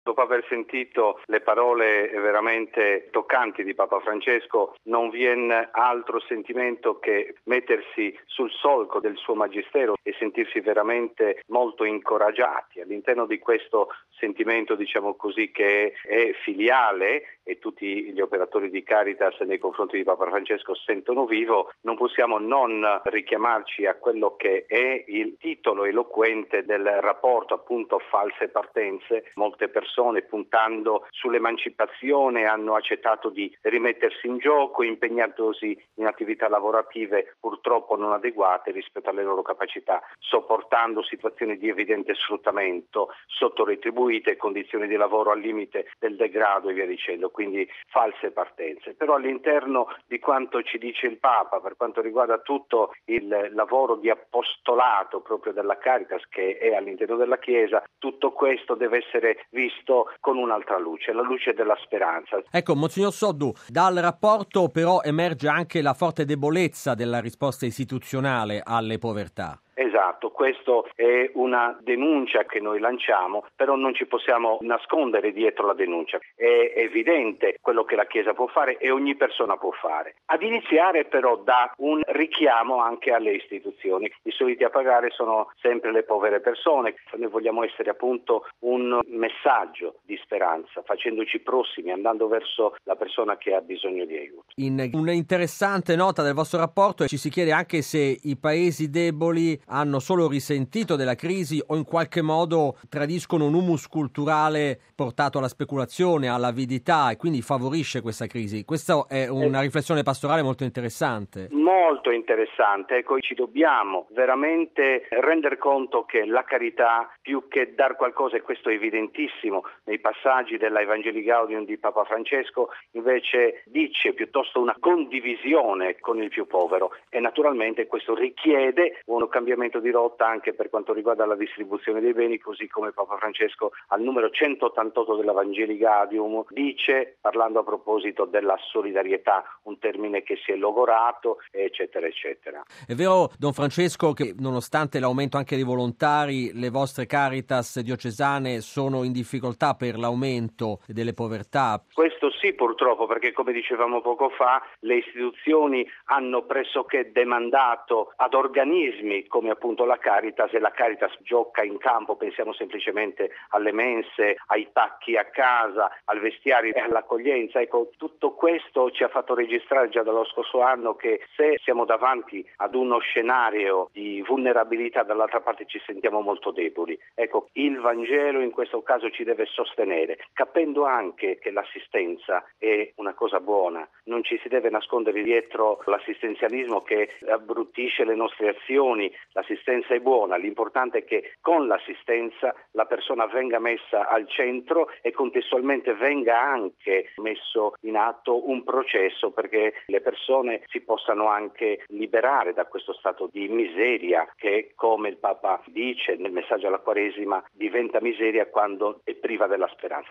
Dopo aver sentito le parole veramente toccanti di Papa Francesco, non viene altro sentimento che mettersi sul solco del suo magistero e sentirsi veramente molto incoraggiati. All'interno di questo sentimento, diciamo così, che è filiale e tutti gli operatori di Caritas nei confronti di Papa Francesco sentono vivo, non possiamo non richiamarci a quello che è il titolo eloquente del rapporto, appunto False Partenze. Molte persone puntando sull'emancipazione hanno accettato di rimettersi in gioco, impegnandosi in attività lavorative purtroppo non adeguate rispetto alle loro capacità, sopportando situazioni di evidente sfruttamento, sottoretribuite, condizioni di lavoro al limite del degrado e via dicendo, quindi false partenze. Però all'interno di quanto ci dice il Papa per quanto riguarda tutto il lavoro di apostolato proprio della Caritas che è all'interno della Chiesa, tutto questo deve essere visto con un'altra luce, la luce della speranza. Ecco, Monsignor Soddu, dal rapporto però emerge anche la forte debolezza della risposta istituzionale alle povertà. Esatto, questa è una denuncia che noi lanciamo, però non ci possiamo nascondere dietro la denuncia. È evidente quello che la Chiesa può fare e ogni persona può fare. Ad iniziare però da un richiamo anche alle istituzioni. I soliti a pagare sono sempre le povere persone. Noi vogliamo essere appunto un messaggio di speranza, facendoci prossimi, andando verso la persona che ha bisogno di aiuto. In un'interessante nota del vostro rapporto ci si chiede anche se i paesi deboli hanno solo risentito della crisi o in qualche modo tradiscono un humus culturale portato alla speculazione, all'avidità e quindi favorisce questa crisi. Questa è una riflessione pastorale molto interessante. Molto interessante, ecco, ci dobbiamo veramente rendere conto che la carità, più che dar qualcosa, e questo è evidentissimo nei passaggi della Evangelii Gaudium di Papa Francesco, invece dice piuttosto una condivisione con il più povero e naturalmente questo richiede un cambiamento di rotta anche per quanto riguarda la distribuzione dei beni, così come Papa Francesco al numero 188 dell'Evangelii Gaudium dice, parlando a proposito della solidarietà, un termine che si è logorato, eccetera, eccetera. È vero, Don Francesco, che nonostante l'aumento anche dei volontari, le vostre Caritas diocesane sono in difficoltà per l'aumento delle povertà? Questo sì, purtroppo, perché come dicevamo poco fa, le istituzioni hanno pressoché demandato ad organismi come appunto la Caritas, e la Caritas gioca in campo, pensiamo semplicemente alle mense, ai pacchi a casa, al vestiario e all'accoglienza. Ecco, tutto questo ci ha fatto registrare già dallo scorso anno che se siamo davanti ad uno scenario di vulnerabilità, dall'altra parte ci sentiamo molto deboli. Ecco, il Vangelo in questo caso ci deve sostenere, capendo anche che l'assistenza è una cosa buona, non ci si deve nascondere dietro l'assistenzialismo che abbruttisce le nostre azioni. L'assistenza è buona, l'importante è che con l'assistenza la persona venga messa al centro e contestualmente venga anche messo in atto un processo perché le persone si possano anche liberare da questo stato di miseria che, come il Papa dice nel messaggio alla Quaresima, diventa miseria quando è priva della speranza.